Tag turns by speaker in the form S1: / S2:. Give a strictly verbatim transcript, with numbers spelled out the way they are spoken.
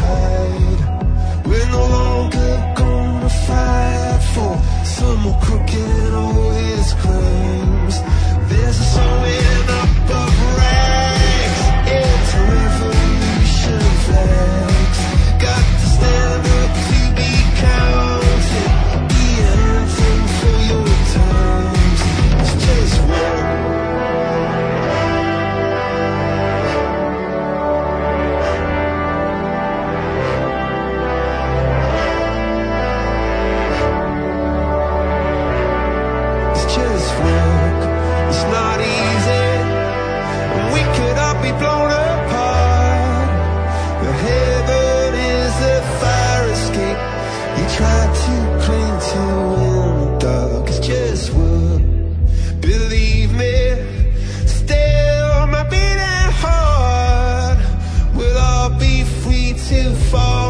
S1: hide. We're no longer gonna fight for some more crooked all his claims. There's a sewing up of rags into revolution flags. Got to stand up to be counted. Be an anthem for your times. It's just war. It's just work. It's not easy. We could all be blown apart. The heaven is a fire escape you try to cling to in the dark. It's just work. Believe me, still my beating heart will all be free to fall.